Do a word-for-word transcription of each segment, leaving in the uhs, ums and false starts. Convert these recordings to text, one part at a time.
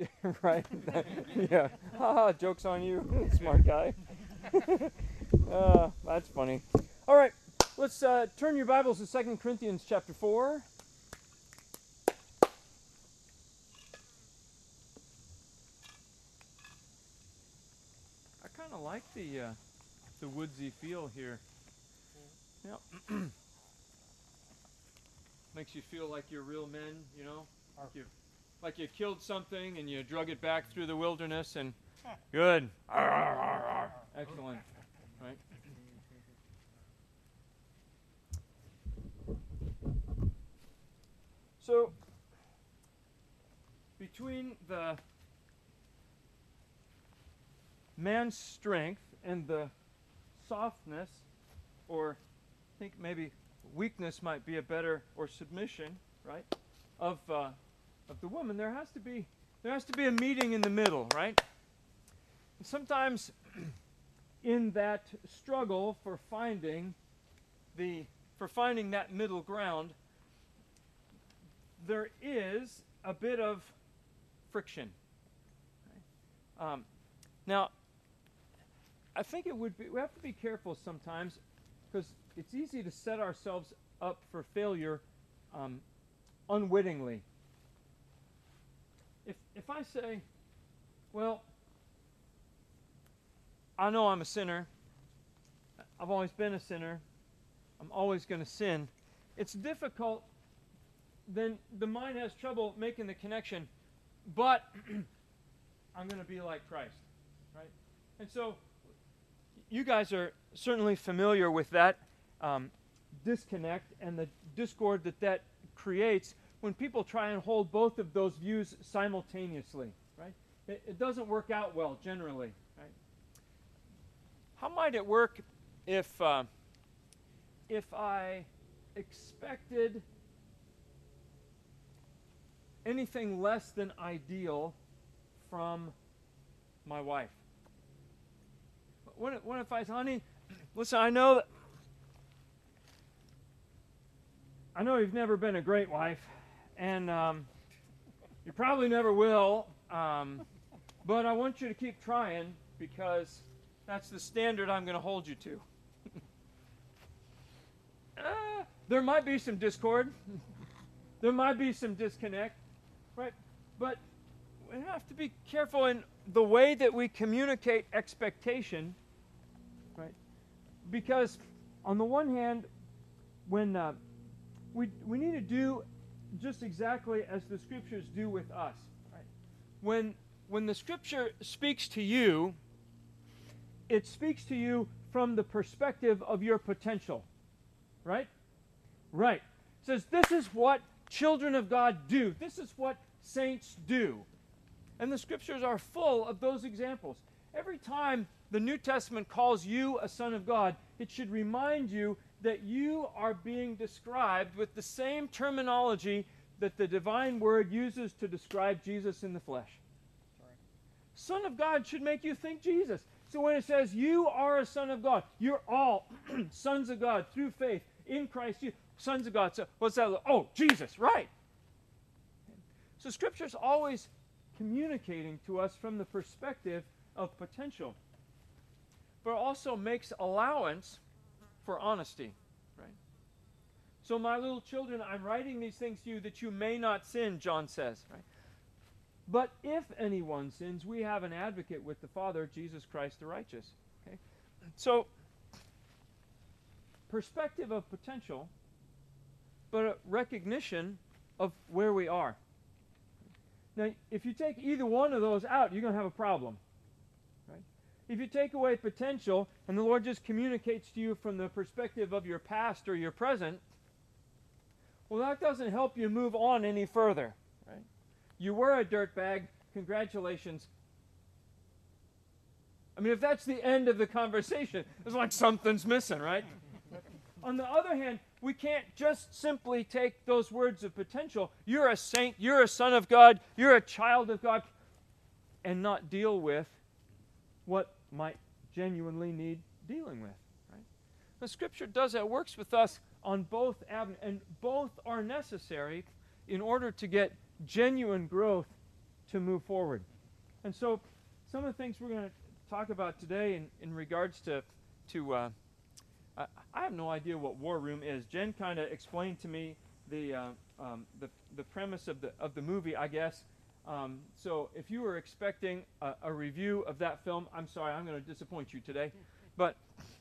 Right? Yeah. Ha, joke's on you, smart guy. uh, that's funny. All right, let's uh, turn your Bibles to Second Corinthians chapter four. I kind of like the uh, the woodsy feel here. Yeah. Makes you feel like you're real men, you know? Like you like you killed something and you drug it back through the wilderness and good. Excellent. Right? So between the man's strength and the softness, or I think maybe weakness might be a better, or submission, right, of uh, of the woman, there has to be there has to be a meeting in the middle, right? And sometimes in that struggle for finding the for finding that middle ground, there is a bit of friction. Right? Um, now, I think it would be we have to be careful sometimes, because it's easy to set ourselves up for failure um, unwittingly. If if I say, well, I know I'm a sinner, I've always been a sinner, I'm always going to sin, it's difficult, then the mind has trouble making the connection, but I'm going to be like Christ, right? And so you guys are certainly familiar with that um, disconnect and the discord that that creates when people try and hold both of those views simultaneously, right? It, it doesn't work out well generally, right? How might it work if uh, if I expected anything less than ideal from my wife? What if, what if I said, honey, listen, I know that I know you've never been a great wife, and um, you probably never will, um, but I want you to keep trying because that's the standard I'm going to hold you to. uh, there might be some discord. There might be some disconnect, right? But we have to be careful in the way that we communicate expectation, right? Because on the one hand, when uh, we we need to do just exactly as the Scriptures do with us, right? When when the Scripture speaks to you, it speaks to you from the perspective of your potential, right? Right. It says this is what children of God do. This is what saints do. And the Scriptures are full of those examples. Every time the New Testament calls you a son of God, it should remind you that you are being described with the same terminology that the divine word uses to describe Jesus in the flesh. Sorry. Son of God should make you think Jesus. So when it says you are a son of God, you're all sons of God through faith in Christ Jesus. Sons of God. So what's that? Oh, Jesus, right. So Scripture's always communicating to us from the perspective of potential, but also makes allowance for honesty, right? So my little children, I'm writing these things to you that you may not sin, John says, right? But if anyone sins, we have an advocate with the Father, Jesus Christ the righteous. Okay? So, perspective of potential, but a recognition of where we are. Now, if you take either one of those out, you're going to have a problem. Right? If you take away potential, and the Lord just communicates to you from the perspective of your past or your present, well, that doesn't help you move on any further. Right? You were a dirtbag. Congratulations. I mean, if that's the end of the conversation, it's like something's missing, right? On the other hand, we can't just simply take those words of potential, you're a saint, you're a son of God, you're a child of God, and not deal with what might genuinely need dealing with. Right? The Scripture does that, works with us on both avenues, and both are necessary in order to get genuine growth to move forward. And so some of the things we're going to talk about today in, in regards to, to uh, I, I have no idea what War Room is. Jen kind of explained to me the, uh, um, the the premise of the of the movie, I guess. Um, so if you were expecting a, a review of that film, I'm sorry, I'm going to disappoint you today. But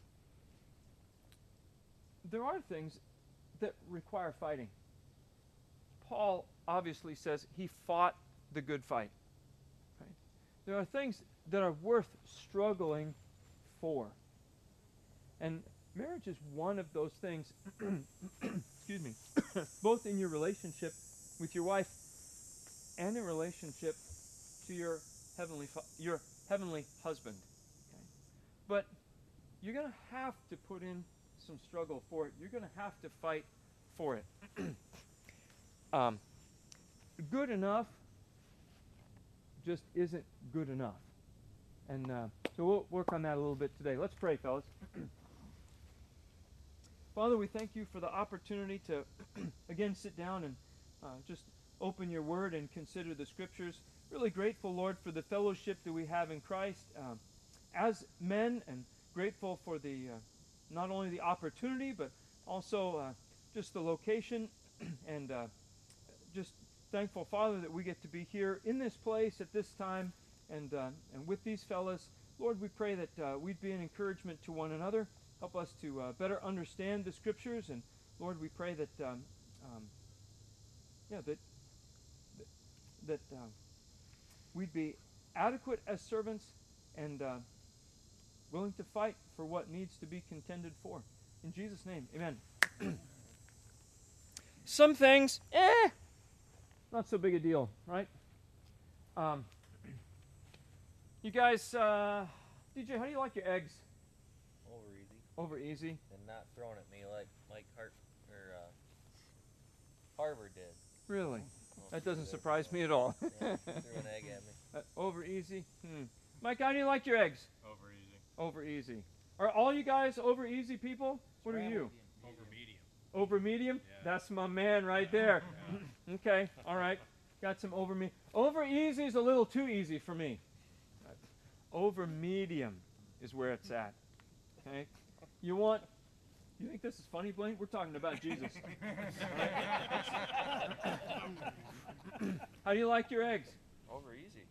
there are things that require fighting. Paul obviously says he fought the good fight. Right? There are things that are worth struggling for. And marriage is one of those things, excuse me, both in your relationship with your wife and in relationship to your heavenly fa- your heavenly husband. Okay? But you're going to have to put in some struggle for it. You're going to have to fight for it. um, good enough just isn't good enough. And uh, so we'll work on that a little bit today. Let's pray, fellas. Father, we thank you for the opportunity to, again, sit down and uh, just open your word and consider the scriptures. Really grateful, Lord, for the fellowship that we have in Christ uh, as men, and grateful for the uh, not only the opportunity, but also uh, just the location, and uh, just thankful, Father, that we get to be here in this place at this time, and uh, and with these fellas. Lord, we pray that uh, we'd be an encouragement to one another. Help us to uh, better understand the scriptures, and Lord, we pray that um, um, yeah that that, that uh, we'd be adequate as servants and uh, willing to fight for what needs to be contended for. In Jesus' name, amen. Some things, eh, not so big a deal, right? Um, you guys, uh, D J, how do you like your eggs? Over easy. Over easy? And not thrown at me like Mike Hart or uh, Harvard did. Really? Well, That doesn't threw surprise me at all. Yeah, threw an egg at me. Uh, over easy? Hmm. Mike, how do you like your eggs? Over easy. Over easy. Are all you guys over easy people? What are you? Over medium. Over medium? Yeah. That's my man right there. Okay, all right. Got some over me. Over easy is a little too easy for me. Over medium is where it's at. Okay? You want, you think this is funny, Blaine? We're talking about Jesus. Right? How do you like your eggs? Over easy.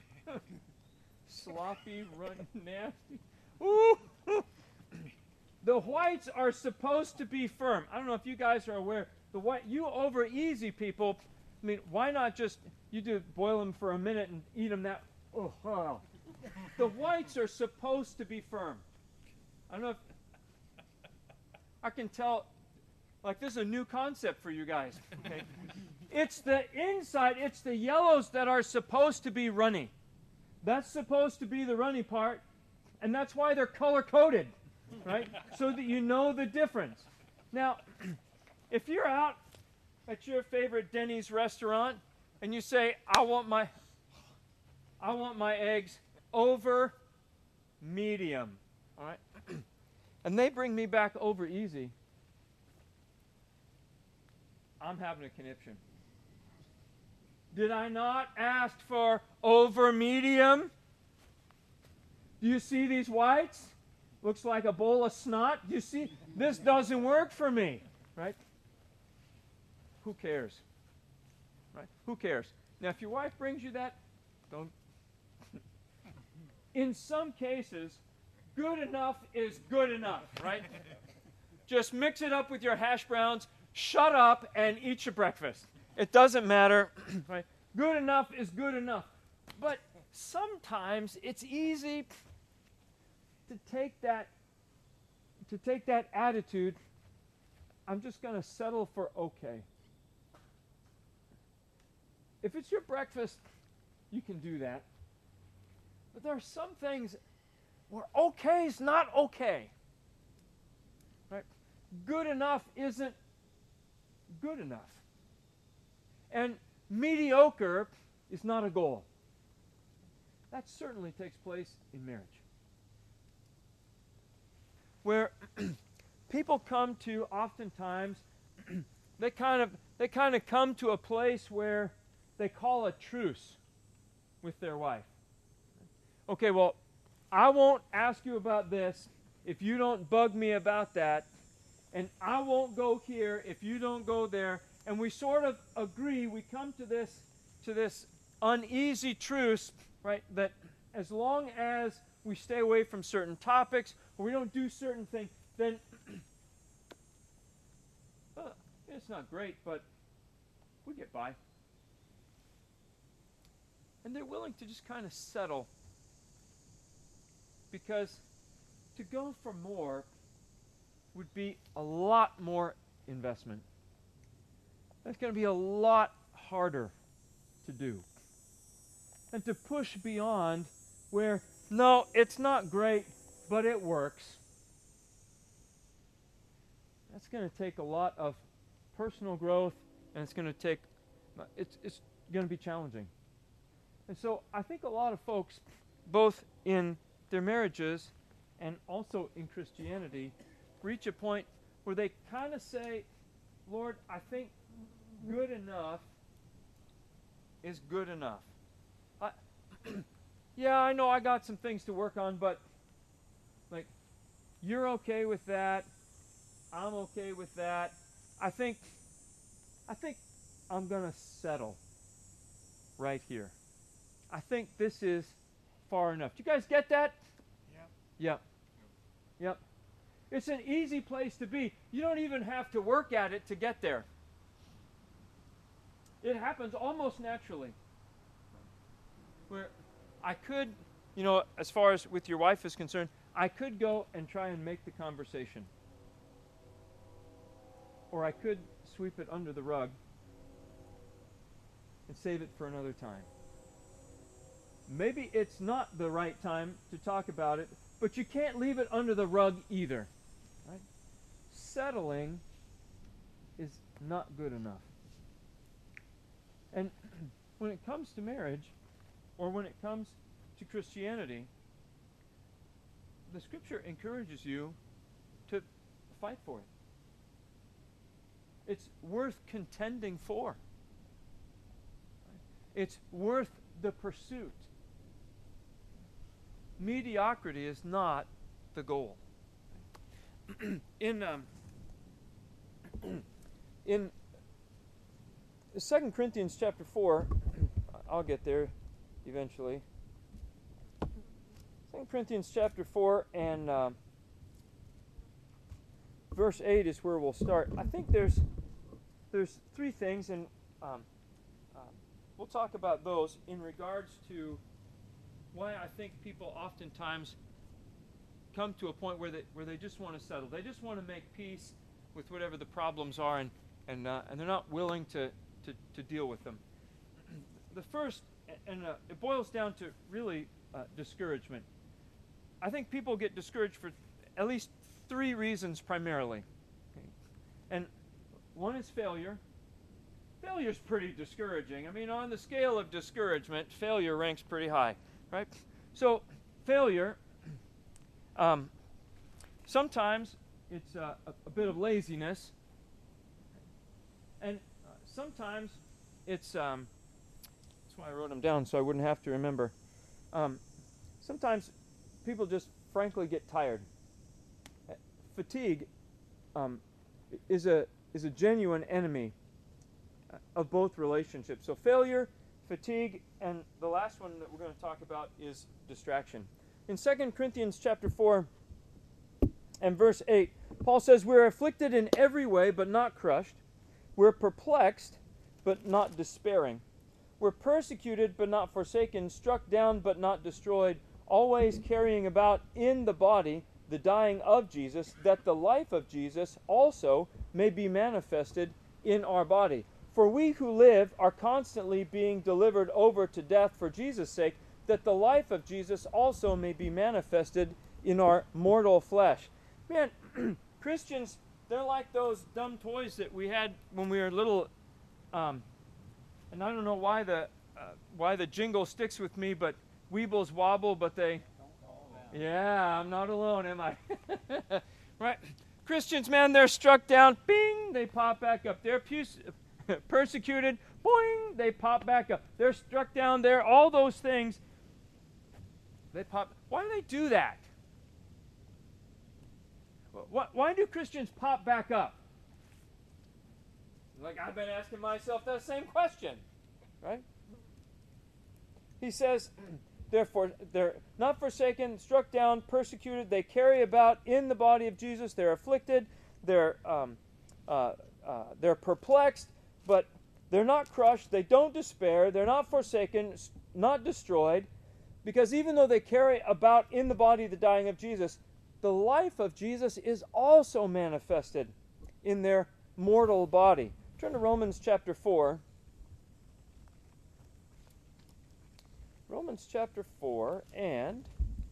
Sloppy, run, nasty. Ooh. The whites are supposed to be firm. I don't know if you guys are aware. The white, you over easy people. I mean, why not just you do boil them for a minute and eat them that? Oh, oh. The whites are supposed to be firm. I don't know if I can tell. Like, this is a new concept for you guys. Okay? It's the inside. It's the yellows that are supposed to be runny. That's supposed to be the runny part, and that's why they're color-coded, right? So that you know the difference. Now, if you're out at your favorite Denny's restaurant and you say, "I want my, I want my eggs over medium," all right, and they bring me back over easy, I'm having a conniption. Did I not ask for over medium? Do you see these whites? Looks like a bowl of snot. Do you see? This doesn't work for me, right? Who cares? Right? Who cares? Now, if your wife brings you that, don't. In some cases, good enough is good enough, right? Just mix it up with your hash browns, shut up, and eat your breakfast. It doesn't matter, right? Good enough is good enough. But sometimes it's easy to take that to take that attitude, I'm just going to settle for okay. If it's your breakfast, you can do that. But there are some things where okay is not okay. Right? Good enough isn't good enough. And mediocre is not a goal. That certainly takes place in marriage. Where people come to, oftentimes, they kind of they kind of come to a place where they call a truce. with their wife. Okay, well, I won't ask you about this if you don't bug me about that, and I won't go here if you don't go there. And we sort of agree, we come to this to this uneasy truce, right, that as long as we stay away from certain topics or we don't do certain things, then uh, it's not great, but we get by. And they're willing to just kind of settle, because to go for more would be a lot more investment. That's going to be a lot harder to do. And to push beyond where, no, it's not great, but it works. That's going to take a lot of personal growth, and it's going to take, it's, it's going to be challenging. And so I think a lot of folks, both in their marriages and also in Christianity, reach a point where they kind of say, Lord, I think good enough is good enough. I, yeah, I know I got some things to work on, but like, you're okay with that. I'm okay with that. I think, I think I'm going to settle right here. I think this is far enough. Do you guys get that? Yeah. Yep. Yep. It's an easy place to be. You don't even have to work at it to get there. It happens almost naturally. Where I could, you know, as far as with your wife is concerned, I could go and try and make the conversation. Or I could sweep it under the rug and save it for another time. Maybe it's not the right time to talk about it, but you can't leave it under the rug either. Right? Settling is not good enough. And when it comes to marriage, or when it comes to Christianity, the Scripture encourages you to fight for it. It's worth contending for. It's worth the pursuit. Mediocrity is not the goal. in um, in Second Corinthians chapter four, I'll get there eventually. Second Corinthians chapter four and uh, verse eight is where we'll start. I think there's there's three things, and um, uh, we'll talk about those in regards to why I think people oftentimes come to a point where they where they just want to settle. They just want to make peace with whatever the problems are, and and uh, and they're not willing to, to, to deal with them. The first, and uh, it boils down to really uh, discouragement. I think people get discouraged for at least three reasons primarily. Okay. And one is failure. Failure is pretty discouraging. I mean, on the scale of discouragement, failure ranks pretty high. Right? So, failure, um, sometimes it's uh, a, a bit of laziness, and uh, sometimes it's, um, that's why I wrote them down so I wouldn't have to remember. Um, sometimes people just frankly get tired. Uh, fatigue um, is a is a genuine enemy uh, of both relationships. So failure, fatigue, and the last one that we're going to talk about is distraction. In Second Corinthians chapter four and verse eight, Paul says, "We're afflicted in every way, but not crushed. We're perplexed, but not despairing. We're persecuted, but not forsaken, struck down, but not destroyed, always carrying about in the body the dying of Jesus, that the life of Jesus also may be manifested in our body. For we who live are constantly being delivered over to death for Jesus' sake, that the life of Jesus also may be manifested in our mortal flesh." Man, Christians, they're like those dumb toys that we had when we were little. Um, and I don't know why the uh, why the jingle sticks with me, but Weebles wobble, but they... Yeah, I'm not alone, am I? Right? Christians, man, they're struck down. Bing! They pop back up. They're pus- persecuted, boing, they pop back up. They're struck down there, all those things, they pop. Why do they do that? Why, why do Christians pop back up? Like, I've been asking myself that same question, right? He says, therefore, they're not forsaken, struck down, persecuted. They carry about in the body of Jesus. They're afflicted. They're um, uh, uh, they're perplexed, but they're not crushed. They don't despair. They're not forsaken, not destroyed, because even though they carry about in the body the dying of Jesus, the life of Jesus is also manifested in their mortal body. Turn to Romans chapter four. Romans chapter four and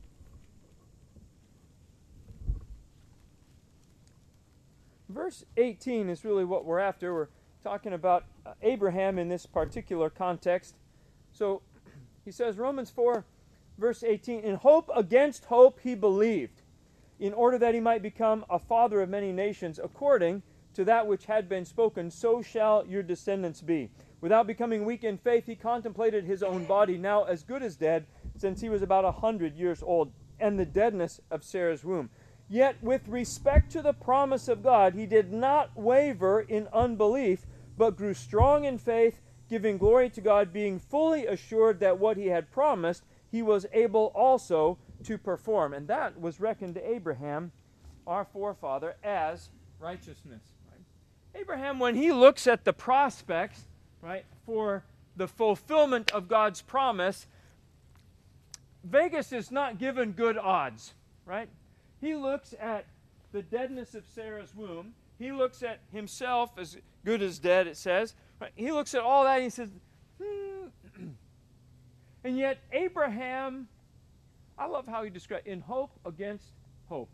verse eighteen is really what we're after. We're talking about uh, Abraham in this particular context. So he says, Romans four, verse eighteen, in hope against hope he believed, in order that he might become a father of many nations, according to that which had been spoken, so shall your descendants be. Without becoming weak in faith, he contemplated his own body, now as good as dead, since he was about a hundred years old, and the deadness of Sarah's womb. Yet with respect to the promise of God, he did not waver in unbelief, but grew strong in faith, giving glory to God, being fully assured that what he had promised, he was able also to perform. And that was reckoned to Abraham, our forefather, as righteousness. Right? Abraham, when he looks at the prospects, right, for the fulfillment of God's promise, Vegas is not given good odds, right? He looks at the deadness of Sarah's womb. He looks at himself as good as dead, it says. Right? He looks at all that and he says, hmm. And yet Abraham, I love how he describes, in hope against hope.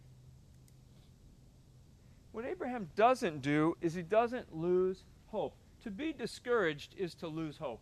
What Abraham doesn't do is he doesn't lose hope. To be discouraged is to lose hope.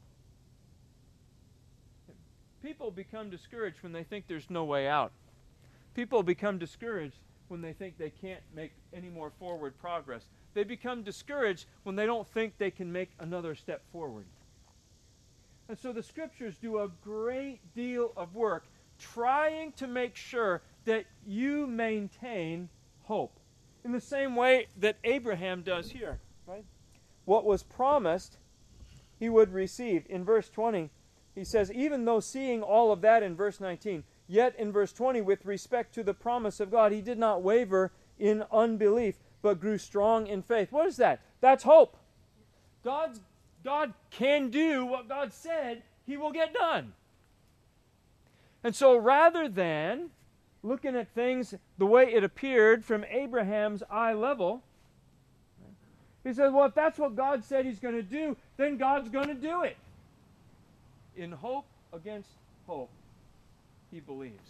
People become discouraged when they think there's no way out. People become discouraged when they think they can't make any more forward progress. They become discouraged when they don't think they can make another step forward. And so the Scriptures do a great deal of work trying to make sure that you maintain hope. In the same way that Abraham does here, right? What was promised, he would receive. In verse twenty, he says, even though seeing all of that in verse nineteen, yet in verse twenty, with respect to the promise of God, he did not waver in unbelief, but grew strong in faith. What is that? That's hope. God's, God can do what God said he will get done. And so rather than looking at things the way it appeared from Abraham's eye level, he says, well, if that's what God said he's going to do, then God's going to do it. In hope against hope, he believes.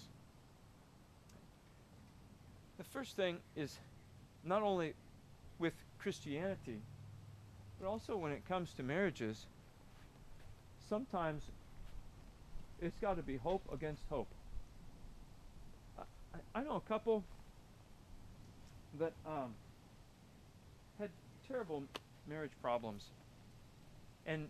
The first thing is not only with Christianity, but also when it comes to marriages, sometimes it's got to be hope against hope. I, I know a couple that um, had terrible marriage problems. And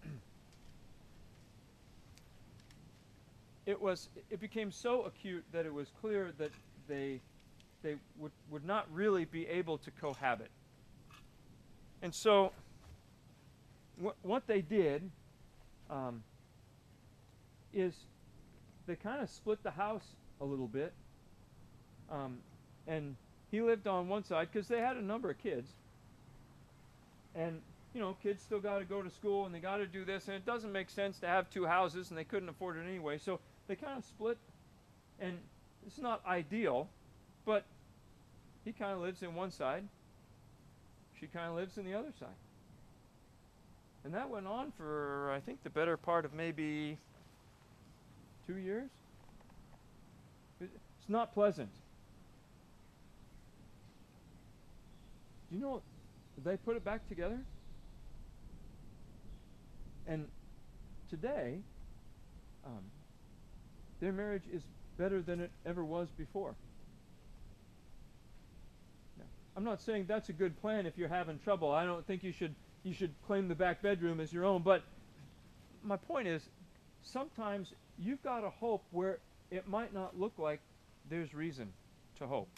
it was it became so acute that it was clear that they they would, would not really be able to cohabit. And so wh- what they did um, is they kind of split the house a little bit. Um, and he lived on one side because they had a number of kids. And, you know, kids still got to go to school and they got to do this. And it doesn't make sense to have two houses and they couldn't afford it anyway. So they kind of split. And it's not ideal, but he kind of lives in one side. She kind of lives in the other side. And that went on for, I think, the better part of maybe two years. It's not pleasant. Do you know, they put it back together? And today, um, their marriage is better than it ever was before. Now, I'm not saying that's a good plan if you're having trouble. I don't think you should, you should claim the back bedroom as your own. But my point is, sometimes you've got a hope where it might not look like there's reason to hope.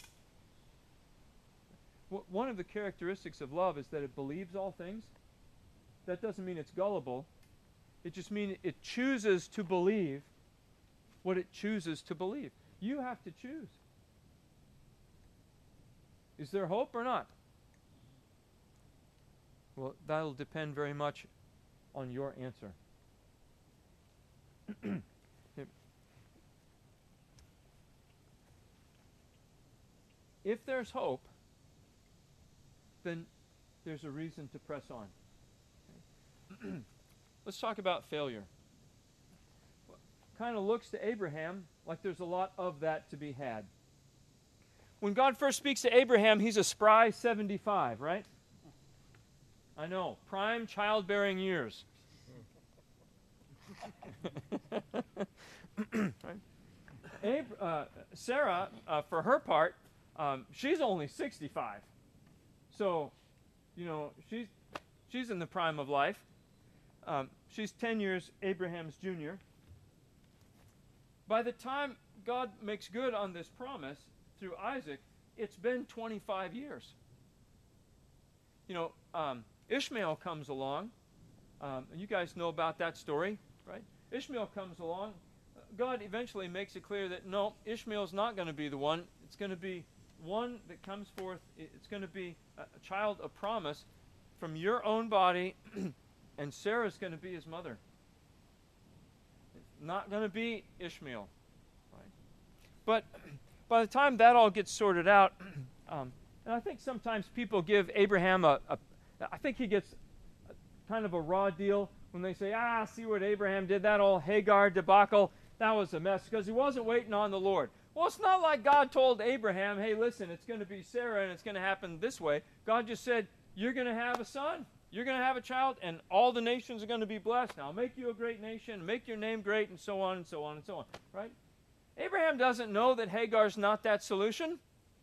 W- one of the characteristics of love is that it believes all things. That doesn't mean it's gullible. It just means it chooses to believe what it chooses to believe. You have to choose. Is there hope or not? Well, that'll depend very much on your answer. If there's hope, then there's a reason to press on. Okay. Let's talk about failure. Kind of looks to Abraham like there's a lot of that to be had. When God first speaks to Abraham, he's a spry seventy-five, right? I know, prime childbearing years. Right? Ab- uh, Sarah, uh, for her part, um, she's only sixty-five. So, you know, she's she's in the prime of life. Um, she's ten years Abraham's junior. By the time God makes good on this promise through Isaac, it's been twenty-five years. You know, um, Ishmael comes along, um, and you guys know about that story, right? Ishmael comes along. God eventually makes it clear that no, Ishmael's not going to be the one. It's going to be one that comes forth. It's going to be a, a child of promise from your own body, and Sarah's going to be his mother. It's not going to be Ishmael, right? But by the time that all gets sorted out, um, and I think sometimes people give Abraham a, a I think he gets a, kind of a raw deal when they say, ah, see what Abraham did, that old Hagar debacle, that was a mess, because he wasn't waiting on the Lord. Well, it's not like God told Abraham, hey, listen, it's going to be Sarah and it's going to happen this way. God just said, you're going to have a son, you're going to have a child, and all the nations are going to be blessed. Now, I'll make you a great nation, make your name great, and so on and so on and so on, right? Abraham doesn't know that Hagar's not that solution.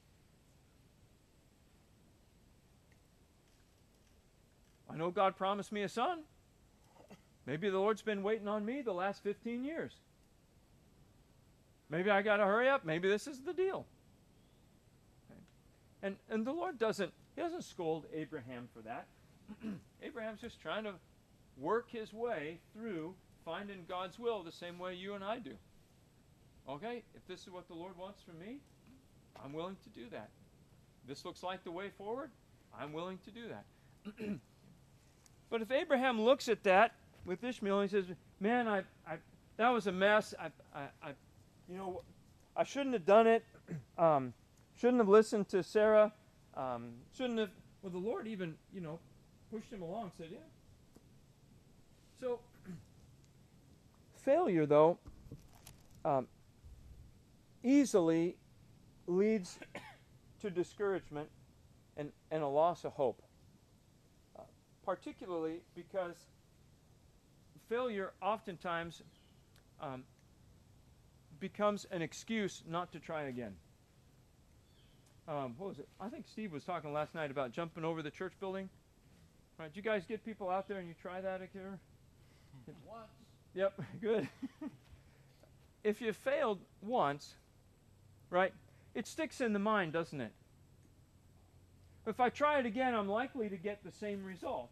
I know God promised me a son. Maybe the Lord's been waiting on me the last fifteen years. Maybe I got to hurry up. Maybe this is the deal. Okay. And and the Lord doesn't, he doesn't scold Abraham for that. Abraham's just trying to work his way through finding God's will the same way you and I do. Okay, if this is what the Lord wants from me, I'm willing to do that. This looks like the way forward, I'm willing to do that. But if Abraham looks at that with Ishmael and he says, man, I, I, that was a mess. I, I, I, you know, I shouldn't have done it. Um, shouldn't have listened to Sarah. Um, shouldn't have, well, the Lord even, you know, pushed him along, said, yeah. So, failure, though, um, easily leads to discouragement and, and a loss of hope. Uh, particularly because failure oftentimes um, becomes an excuse not to try again. Um, what was it? I think Steve was talking last night about jumping over the church building. Right, did you guys get people out there and you try that again? Once. Yep, good. If you failed once, right, it sticks in the mind, doesn't it? If I try it again, I'm likely to get the same result.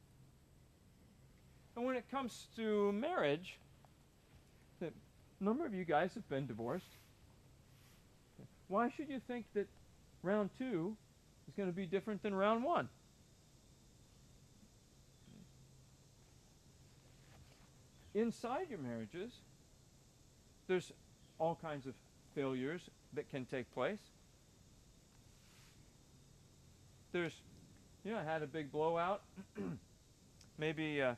And when it comes to marriage, a number of you guys have been divorced. Why should you think that round two is going to be different than round one? Inside your marriages, there's all kinds of failures that can take place. There's, you know, I had a big blowout. Maybe, uh,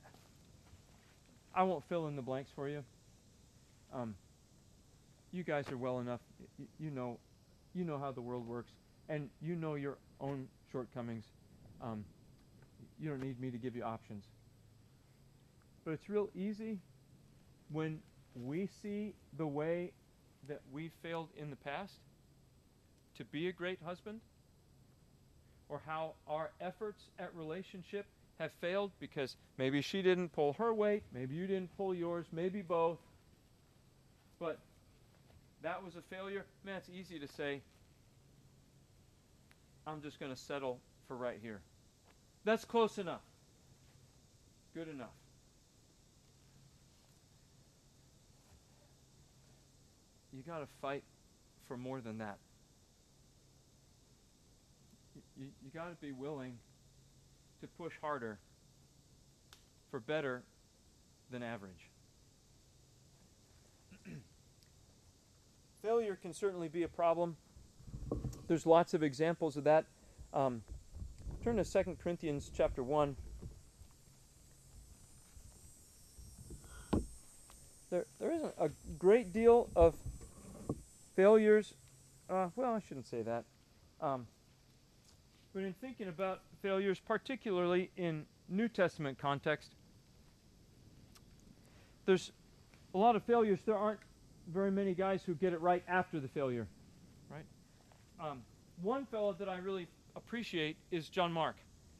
I won't fill in the blanks for you. Um, you guys are well enough. Y- you know, you know how the world works, and you know your own shortcomings. Um, you don't need me to give you options. But it's real easy when we see the way that we failed in the past to be a great husband, or how our efforts at relationship have failed because maybe she didn't pull her weight, maybe you didn't pull yours, maybe both. But that was a failure. Man, it's easy to say, I'm just going to settle for right here. That's close enough. Good enough. You got to fight for more than that. You, you got to be willing to push harder for better than average. Failure can certainly be a problem. There's lots of examples of that. Um, turn to Second Corinthians chapter one. There, there isn't a great deal of failures. Uh, well, I shouldn't say that. Um, but in thinking about failures, particularly in New Testament context, there's a lot of failures. There aren't very many guys who get it right after the failure, right? Um, one fellow that I really appreciate is John Mark,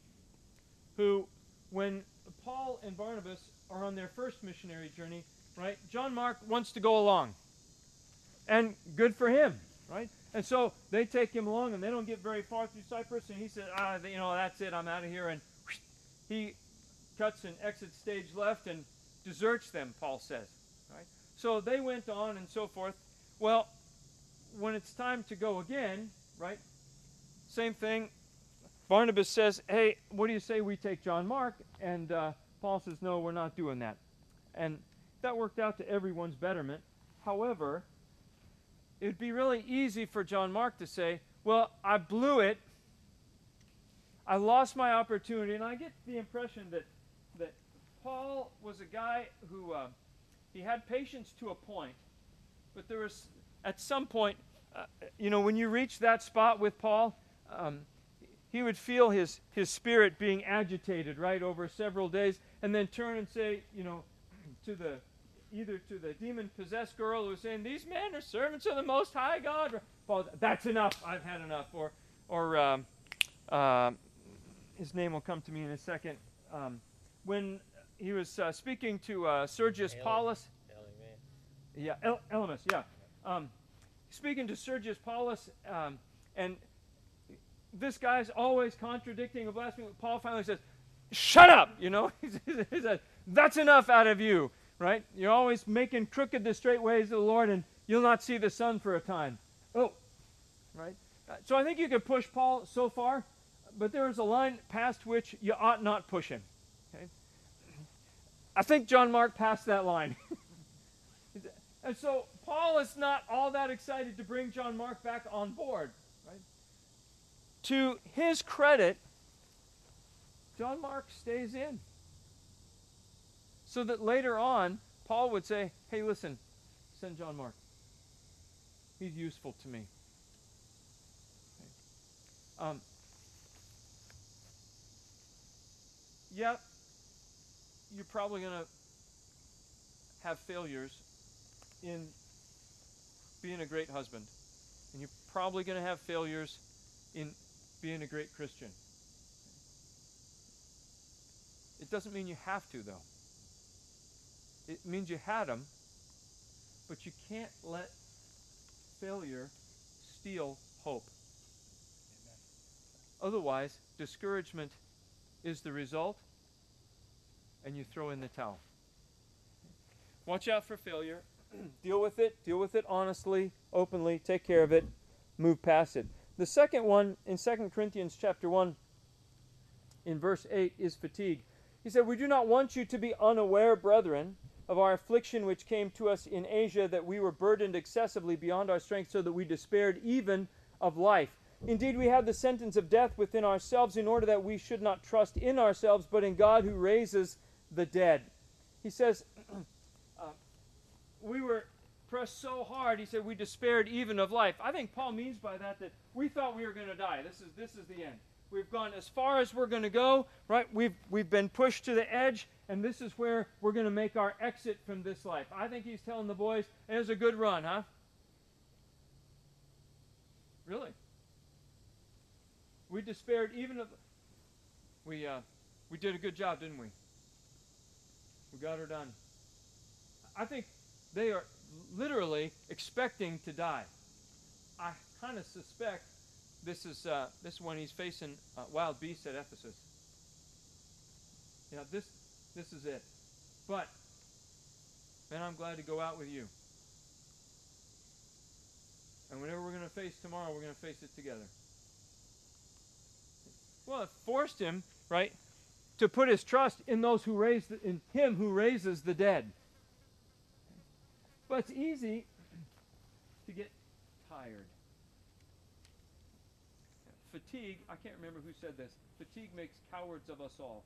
who, when Paul and Barnabas are on their first missionary journey, right, John Mark wants to go along. And good for him, right? And so they take him along, and they don't get very far through Cyprus, and he said, ah, you know, that's it, I'm out of here. And whoosh, he cuts and exits stage left and deserts them, Paul says, right? So they went on and so forth. Well, when it's time to go again, right, same thing. Barnabas says, hey, what do you say we take John Mark? And uh, Paul says, no, we're not doing that. And that worked out to everyone's betterment. However, it would be really easy for John Mark to say, well, I blew it. I lost my opportunity. And I get the impression that, that Paul was a guy who, uh, he had patience to a point. But there was, at some point, uh, you know, when you reach that spot with Paul, um, he would feel his, his spirit being agitated, right, over several days, and then turn and say, you know, to the either to the demon-possessed girl who was saying, these men are servants of the Most High God. Paul, that's enough. I've had enough. Or, or um, uh, his name will come to me in a second. Um, when he was uh, speaking to uh, Sergius Alien. Paulus. Alien. Yeah, El- Elymas, yeah. Um, speaking to Sergius Paulus, um, and this guy's always contradicting and blaspheming. Paul finally says, shut up, you know. He says, that's enough out of you. Right? You're always making crooked the straight ways of the Lord, and you'll not see the sun for a time. Oh, right? So I think you could push Paul so far, but there is a line past which you ought not push him. Okay? I think John Mark passed that line. And so Paul is not all that excited to bring John Mark back on board. Right? To his credit, John Mark stays in. So that later on, Paul would say, hey, listen, send John Mark. He's useful to me. Okay. Um, yeah, you're probably going to have failures in being a great husband. And you're probably going to have failures in being a great Christian. It doesn't mean you have to, though. It means you had them, but you can't let failure steal hope. Amen. Otherwise, discouragement is the result, and you throw in the towel. Watch out for failure. Deal with it. Deal with it honestly, openly. Take care of it. Move past it. The second one in Second Corinthians chapter one, in verse eight, is fatigue. He said, we do not want you to be unaware, brethren, of our affliction which came to us in Asia, that we were burdened excessively beyond our strength, so that we despaired even of life. Indeed, we had the sentence of death within ourselves, in order that we should not trust in ourselves, but in God who raises the dead. He says, uh, we were pressed so hard, he said, we despaired even of life. I think Paul means by that that we thought we were going to die. This is, this is the end. We've gone as far as we're going to go, right? We've, we've been pushed to the edge, and this is where we're going to make our exit from this life. I think he's telling the boys, it was a good run, huh? Really? We despaired even of... We, uh, We did a good job, didn't we? We got her done. I think they are literally expecting to die. I kind of suspect this is uh, this is when he's facing uh, wild beasts at Ephesus. Yeah, this this is it. But man, I'm glad to go out with you. And whatever we're going to face tomorrow, we're going to face it together. Well, it forced him, right, to put his trust in those who raised, in him who raises the dead. But it's easy to get tired. Fatigue, I can't remember who said this. Fatigue makes cowards of us all.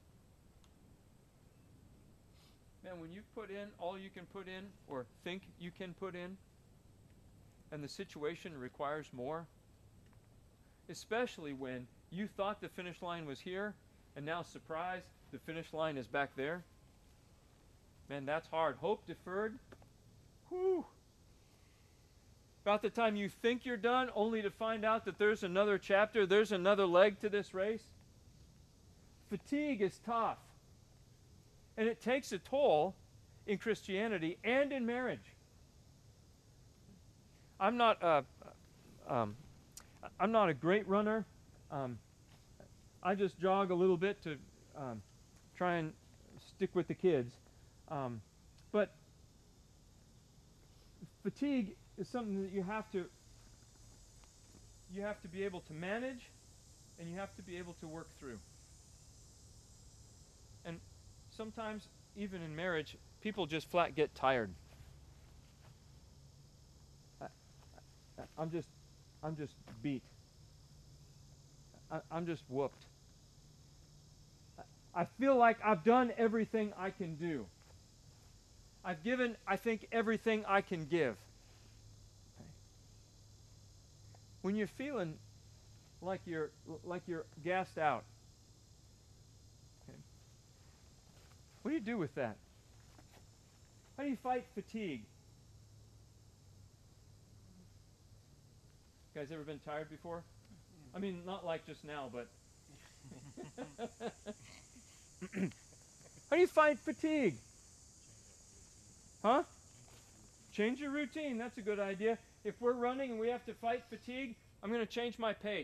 Man, when you put in all you can put in, or think you can put in, and the situation requires more, especially when you thought the finish line was here, and now, surprise, the finish line is back there. Man, that's hard. Hope deferred. Whew. About the time you think you're done, only to find out that there's another chapter, there's another leg to this race. Fatigue is tough. And it takes a toll in Christianity and in marriage. I'm not uh, um, I'm not a great runner. Um, I just jog a little bit to um, try and stick with the kids. Um, but fatigue is something that you have to you have to be able to manage, and you have to be able to work through. And sometimes, even in marriage, people just flat get tired. I, I, I'm just, I'm just beat. I, I'm just whooped. I, I feel like I've done everything I can do. I've given, I think, everything I can give. Okay. When you're feeling like you're like you're gassed out, okay, what do you do with that? How do you fight fatigue? You guys ever been tired before? I mean, not like just now, but how do you fight fatigue? Huh? Change your routine. That's a good idea. If we're running and we have to fight fatigue, I'm going to change my pace.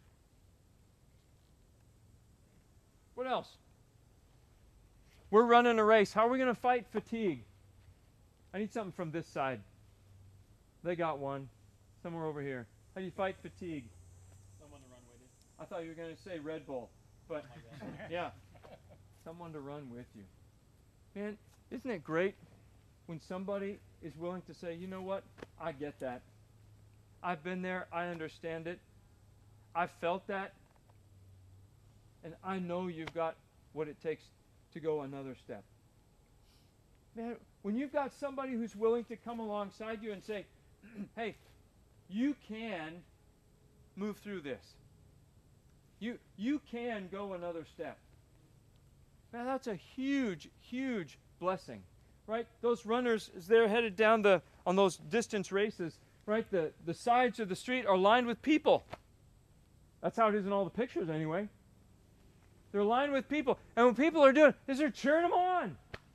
What else? We're running a race. How are we going to fight fatigue? I need something from this side. They got one. Somewhere over here. How do you fight fatigue? Someone to run with you. I thought you were going to say Red Bull. But, Oh my God. yeah. Someone to run with you. Man, isn't it great when somebody is willing to say, you know what? I get that. I've been there. I understand it. I've felt that. And I know you've got what it takes to go another step. Man, when you've got somebody who's willing to come alongside you and say, hey, you can move through this. You, you can go another step. Man, that's a huge, huge blessing, right? Those runners, as they're headed down the on those distance races, right, the, the sides of the street are lined with people. That's how it is in all the pictures anyway. They're lined with people. And what people are doing is they're cheering them on.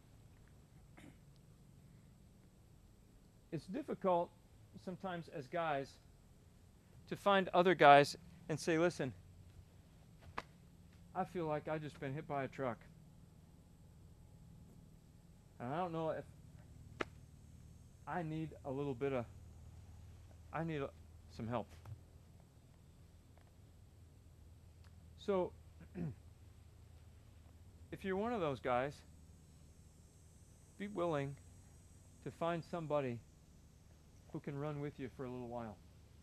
It's difficult sometimes as guys to find other guys and say, listen, I feel like I've just been hit by a truck. And I don't know if I need a little bit of, I need a, some help. So, if you're one of those guys, be willing to find somebody who can run with you for a little while.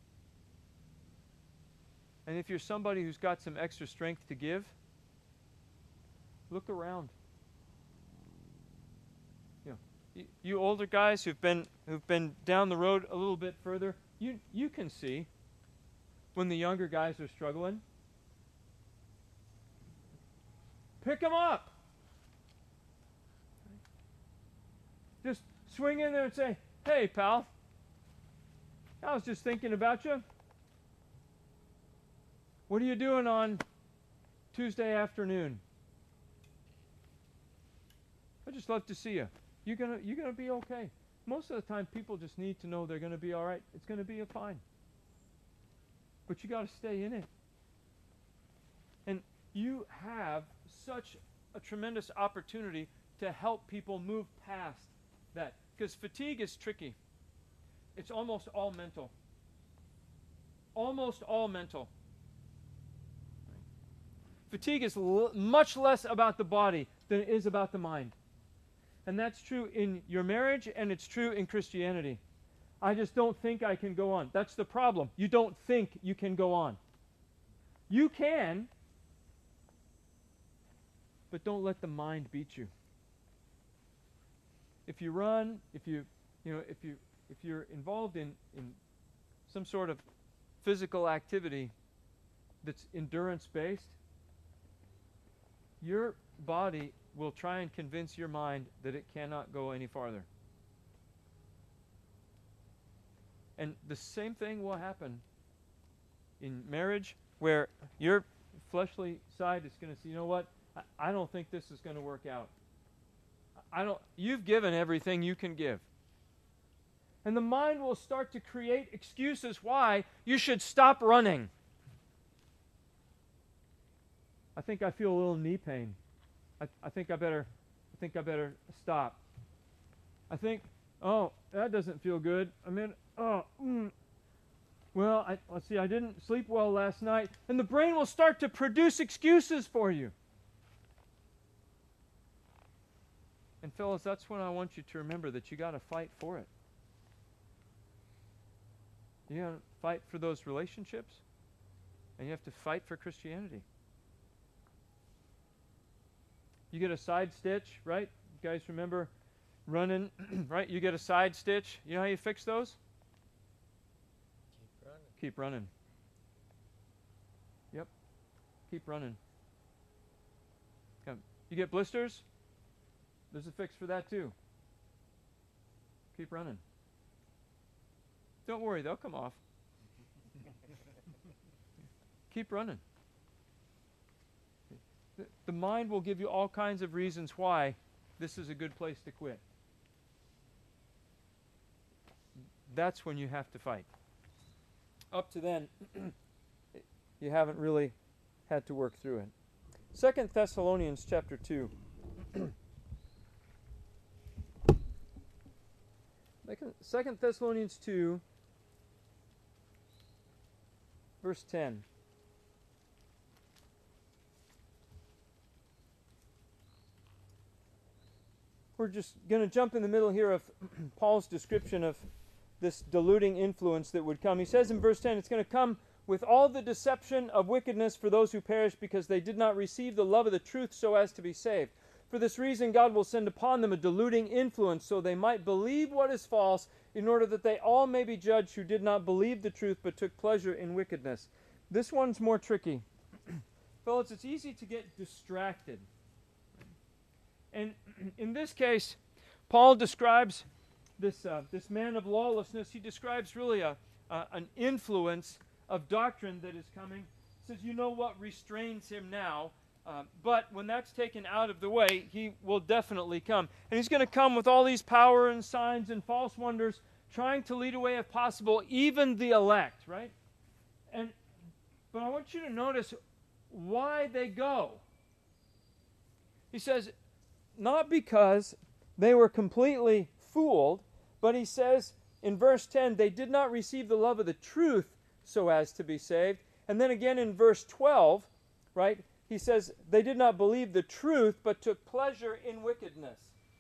And if you're somebody who's got some extra strength to give, look around. You know, you, you older guys who've been who've been down the road a little bit further, you you can see when the younger guys are struggling. Pick them up. Just swing in there and say, hey, pal, I was just thinking about you. What are you doing on Tuesday afternoon? I just love to see you. You're gonna you're gonna be okay. Most of the time, people just need to know they're gonna be all right. It's gonna be fine. But you got to stay in it. And you have such a tremendous opportunity to help people move past that. Because fatigue is tricky. It's almost all mental. Almost all mental. Fatigue is l- much less about the body than it is about the mind. And that's true in your marriage, and it's true in Christianity. I just don't think I can go on. That's the problem. You don't think you can go on. You can, but don't let the mind beat you. If you run, if you, you know, if you, if you're involved in, in some sort of physical activity that's endurance-based, your body will try and convince your mind that it cannot go any farther. And the same thing will happen in marriage, where your fleshly side is going to say, you know what, I, I don't think this is going to work out. I don't. You've given everything you can give. And the mind will start to create excuses why you should stop running. I think I feel a little knee pain. I, I think I better I think I better stop. I think, oh, that doesn't feel good. I mean, oh, mm. well, I, let's see, I didn't sleep well last night. And the brain will start to produce excuses for you. And fellas, that's when I want you to remember that you got to fight for it. You got to fight for those relationships, and you have to fight for Christianity. You get a side stitch, right? You guys remember running, right? You get a side stitch. You know how you fix those? Keep running. Keep running. Yep. Keep running. Come. You get blisters? There's a fix for that too. Keep running. Don't worry, they'll come off. Keep running. The, the mind will give you all kinds of reasons why this is a good place to quit. That's when you have to fight. Up to then, you haven't really had to work through it. Second Thessalonians chapter two. Second Thessalonians two, verse ten. We're just going to jump in the middle here of Paul's description of this deluding influence that would come. He says in verse ten, it's going to come with all the deception of wickedness for those who perish because they did not receive the love of the truth so as to be saved. For this reason, God will send upon them a deluding influence so they might believe what is false, in order that they all may be judged who did not believe the truth but took pleasure in wickedness. This one's more tricky. Fellas, it's easy to get distracted. And in this case, Paul describes this, uh, this man of lawlessness. He describes really a, uh, an influence of doctrine that is coming. He says, you know what restrains him now? Uh, but when that's taken out of the way, he will definitely come. And he's going to come with all these power and signs and false wonders, trying to lead away, if possible, even the elect, right? And but I want you to notice why they go. He says, not because they were completely fooled, but he says in verse ten, they did not receive the love of the truth so as to be saved. And then again in verse twelve, right? He says, they did not believe the truth, but took pleasure in wickedness.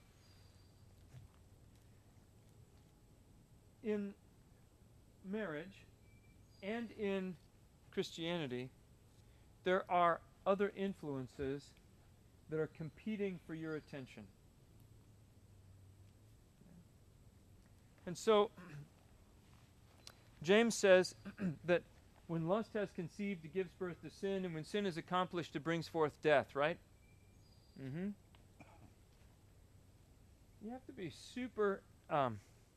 In marriage and in Christianity, there are other influences that are competing for your attention. And so, James says that when lust has conceived, it gives birth to sin, and when sin is accomplished, it brings forth death, right? Mm-hmm. You have to be super um,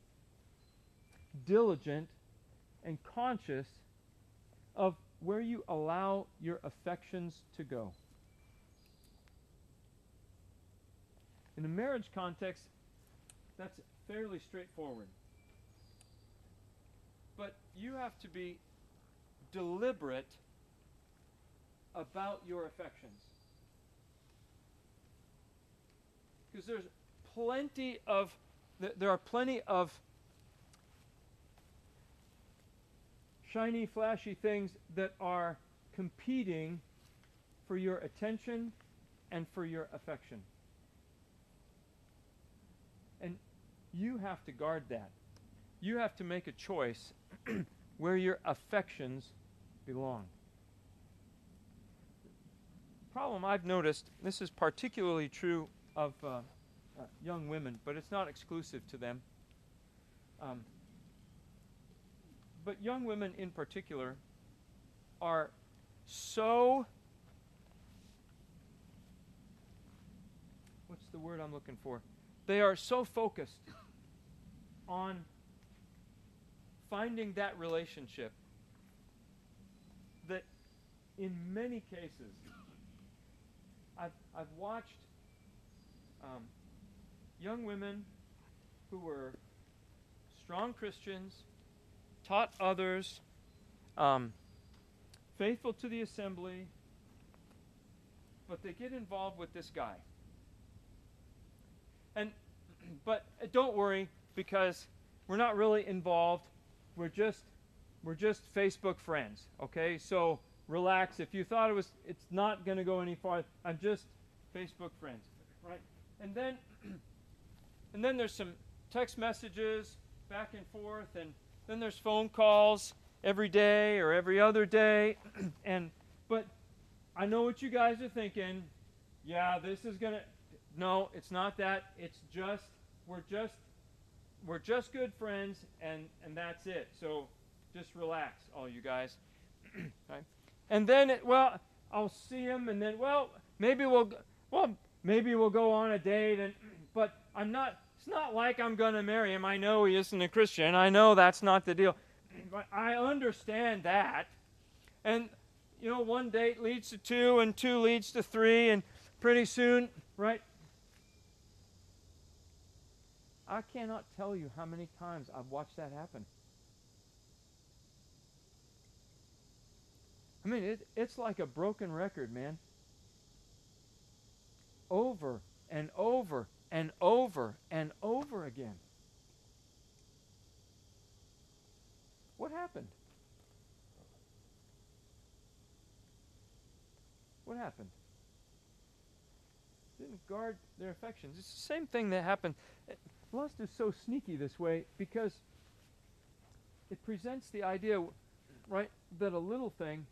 diligent and conscious of where you allow your affections to go. In a marriage context, that's fairly straightforward. But you have to be deliberate about your affections. Because there's plenty of, th- there are plenty of shiny, flashy things that are competing for your attention and for your affection. And you have to guard that. You have to make a choice where your affections belong. Problem I've noticed, this is particularly true of uh, uh, young women, but it's not exclusive to them. Um, but young women in particular are so, what's the word I'm looking for? They are so focused on finding that relationship that in many cases I've, I've watched um, young women who were strong Christians, taught others, um, faithful to the assembly, but they get involved with this guy. And but don't worry, because we're not really involved. We're just we're just Facebook friends, okay? So relax. If you thought it was, it's not going to go any farther. I'm just Facebook friends, right? And then and then there's some text messages back and forth, and then there's phone calls every day or every other day. and but I know what you guys are thinking. Yeah, this is going to No, it's not that. It's just we're just we're just good friends, and and that's it. So just relax, all you guys. Right? And then, it, well, I'll see him, and then, well, maybe we'll well maybe we'll go on a date, and but I'm not. It's not like I'm going to marry him. I know he isn't a Christian. I know that's not the deal. But I understand that, and you know, one date leads to two, and two leads to three, and pretty soon, right? I cannot tell you how many times I've watched that happen. I mean, it, it's like a broken record, man. Over and over and over and over again. What happened? What happened? Didn't guard their affections. It's the same thing that happened. Lust is so sneaky this way because it presents the idea, right, that a little thing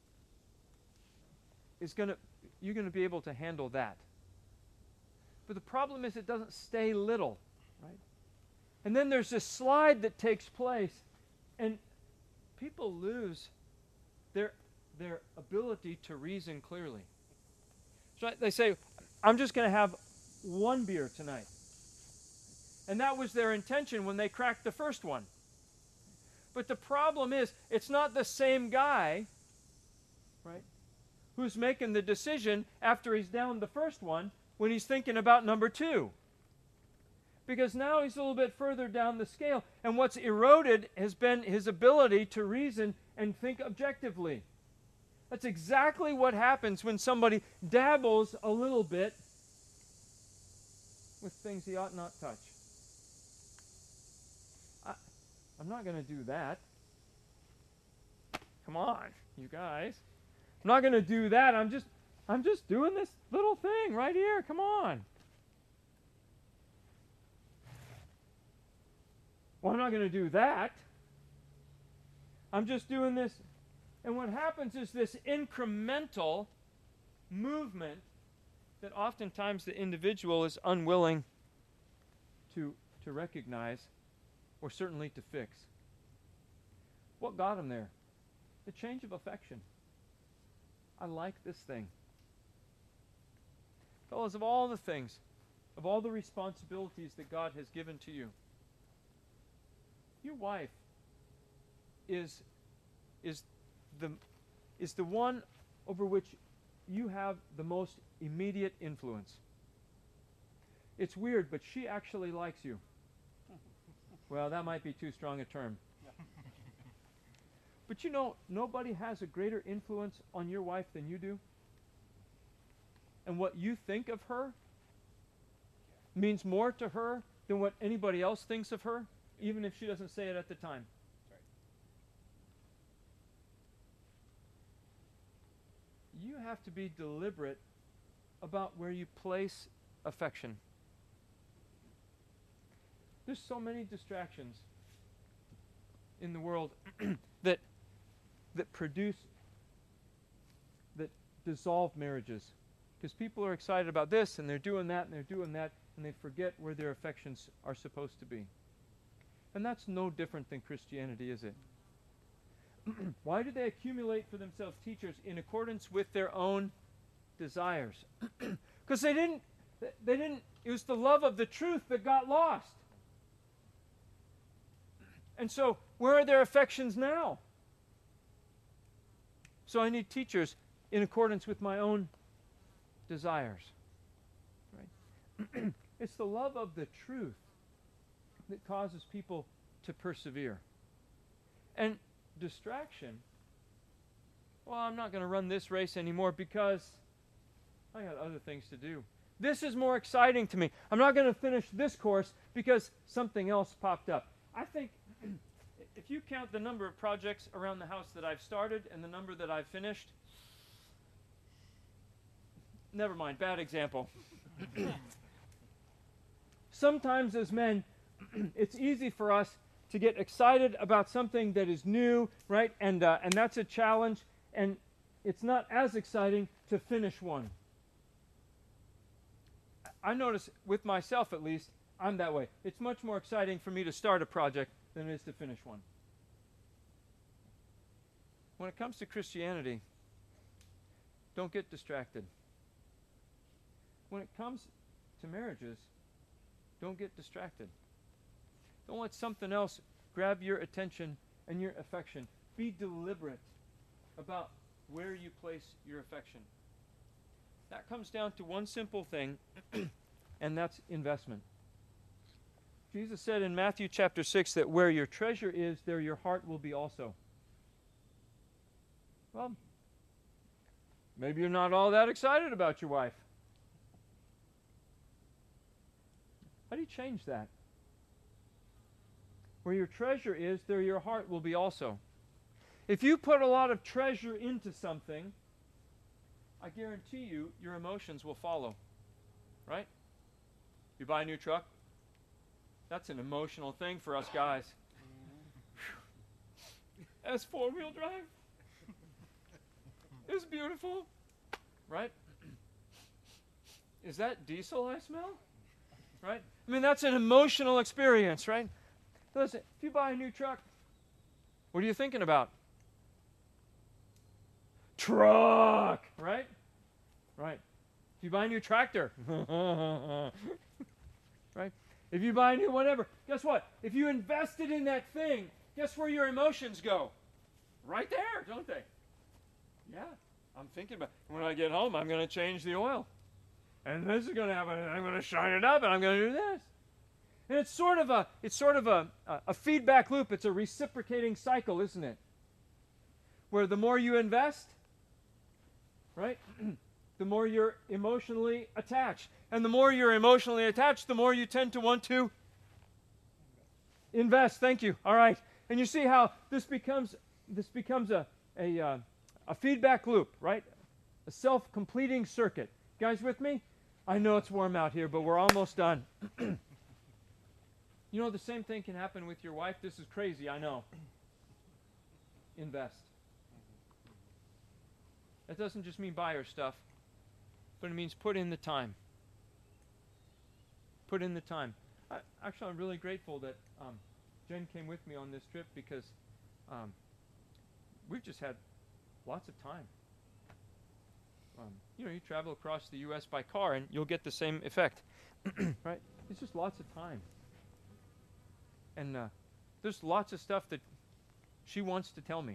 is going to, you're going to be able to handle that. But the problem is it doesn't stay little, right? And then there's this slide that takes place, and people lose their their ability to reason clearly. So they say, I'm just going to have one beer tonight. And that was their intention when they cracked the first one. But the problem is, it's not the same guy, right, who's making the decision after he's down the first one when he's thinking about number two. Because now he's a little bit further down the scale, and what's eroded has been his ability to reason and think objectively. That's exactly what happens when somebody dabbles a little bit with things he ought not touch. I, I'm not going to do that. Come on, you guys. I'm not going to do that. I'm just I'm just doing this little thing right here. Come on. Well, I'm not going to do that. I'm just doing this. And what happens is this incremental movement that oftentimes the individual is unwilling to, to recognize or certainly to fix. What got him there? The change of affection. I like this thing. Fellas, of all the things, of all the responsibilities that God has given to you, your wife is is the is the one over which you have the most immediate influence. it's weird, but she actually likes you. Well, that might be too strong a term. But you know, nobody has a greater influence on your wife than you do. And what you think of her means more to her than what anybody else thinks of her, even if she doesn't say it at the time. Right. You have to be deliberate about where you place affection. There's so many distractions in the world that that produce, that dissolve marriages. Because people are excited about this, and they're doing that, and they're doing that, and they forget where their affections are supposed to be. And that's no different than Christianity, is it? Why do they accumulate for themselves teachers in accordance with their own desires? Because they didn't, they didn't, it was the love of the truth that got lost. And so, where are their affections now? So I need teachers in accordance with my own desires. Right? It's the love of the truth that causes people to persevere. And distraction, well, I'm not going to run this race anymore because I got other things to do. This is more exciting to me. I'm not going to finish this course because something else popped up. I think if you count the number of projects around the house that I've started and the number that I've finished, never mind, bad example. Sometimes as men, it's easy for us to get excited about something that is new, right? And uh, and that's a challenge, and it's not as exciting to finish one. I notice with myself at least, I'm that way. It's much more exciting for me to start a project than it is to finish one. When it comes to Christianity, don't get distracted. When it comes to marriages, don't get distracted. Don't let something else grab your attention and your affection. Be deliberate about where you place your affection. That comes down to one simple thing, and that's investment. Jesus said in Matthew chapter six that where your treasure is, there your heart will be also. Well, maybe you're not all that excited about your wife. How do you change that? Where your treasure is, there your heart will be also. If you put a lot of treasure into something, I guarantee you, your emotions will follow. Right? You buy a new truck? That's an emotional thing for us guys. That's four-wheel drive. It's beautiful. Right? Is that diesel I smell? Right? I mean, that's an emotional experience, right? Listen, if you buy a new truck, what are you thinking about? Truck! Right? Right. If you buy a new tractor, right? If you buy a new whatever, guess what? If you invested in that thing, guess where your emotions go? Right there, don't they? Yeah, I'm thinking about it. When I get home, I'm going to change the oil. And this is going to happen, and I'm going to shine it up, and I'm going to do this. And it's sort of a, it's sort of a, a, a feedback loop. It's a reciprocating cycle, isn't it? Where the more you invest, right, the more you're emotionally attached. And the more you're emotionally attached, the more you tend to want to invest. Thank you. All right. And you see how this becomes this becomes a a, uh, a feedback loop, right? A self-completing circuit. Guys with me? I know it's warm out here, but we're almost done. You know, the same thing can happen with your wife. This is crazy, I know. Invest. That doesn't just mean buy her stuff, but it means put in the time. Put in the time. I, actually, I'm really grateful that um, Jen came with me on this trip because um, we've just had lots of time. Um, you know, you travel across the U S by car and you'll get the same effect, right? It's just lots of time. And uh, there's lots of stuff that she wants to tell me.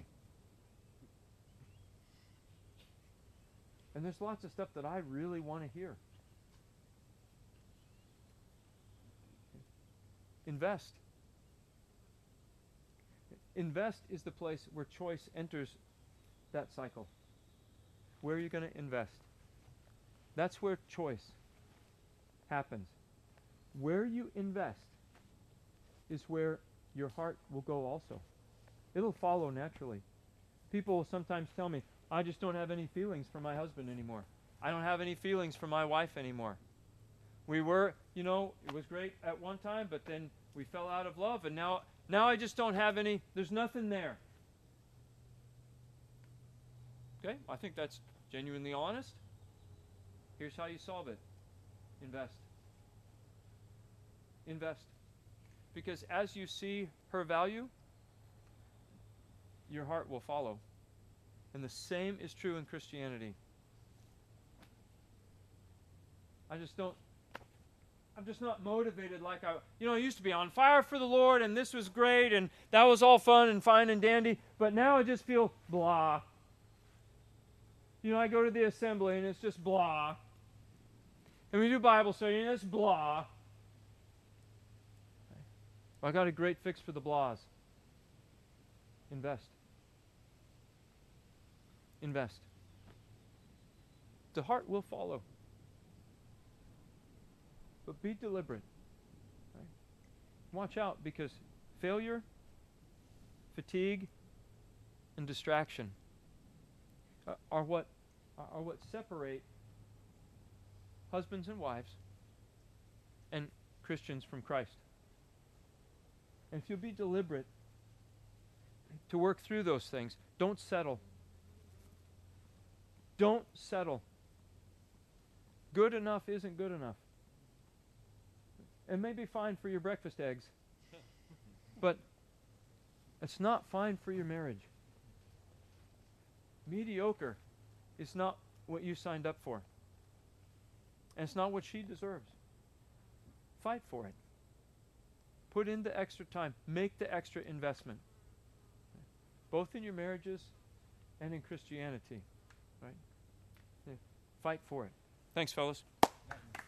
And there's lots of stuff that I really want to hear. Invest. Invest is the place where choice enters that cycle. Where are you going to invest? That's where choice happens. Where you invest is where your heart will go also. It'll follow naturally. People will sometimes tell me, I just don't have any feelings for my husband anymore. I don't have any feelings for my wife anymore. We were, you know, it was great at one time, but then we fell out of love, and now, now I just don't have any, there's nothing there. Okay, I think that's genuinely honest. Here's how you solve it. Invest. Invest. Because as you see her value, your heart will follow. And the same is true in Christianity. I just don't, I'm just not motivated like I, you know, I used to be on fire for the Lord, and this was great, and that was all fun and fine and dandy, but now I just feel blah. You know, I go to the assembly, and it's just blah. And we do Bible study, and it's blah. I got a great fix for the blahs. Invest. Invest. The heart will follow. But be deliberate. Right? Watch out, because failure, fatigue, and distraction uh, are what are what separate husbands and wives and Christians from Christ. And if you'll be deliberate to work through those things, don't settle. Don't settle. Good enough isn't good enough. It may be fine for your breakfast eggs, but it's not fine for your marriage. Mediocre is not what you signed up for. And it's not what she deserves. Fight for it. Put in the extra time. Make the extra investment. Both in your marriages and in Christianity. Right? Yeah. Fight for it. Thanks, fellas.